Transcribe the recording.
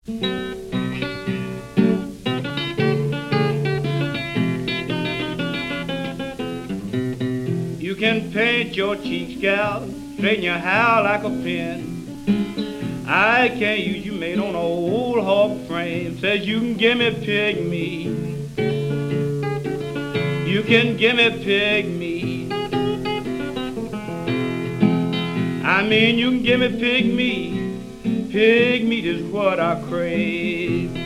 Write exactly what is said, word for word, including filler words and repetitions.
You can paint your cheeks, gal, straighten your hair like a pin. I can't use you made on an old hog frame. Says you can give me pig meat. You can give me pig meat. I mean, you can give me pig meat. Pig meat is what I crave.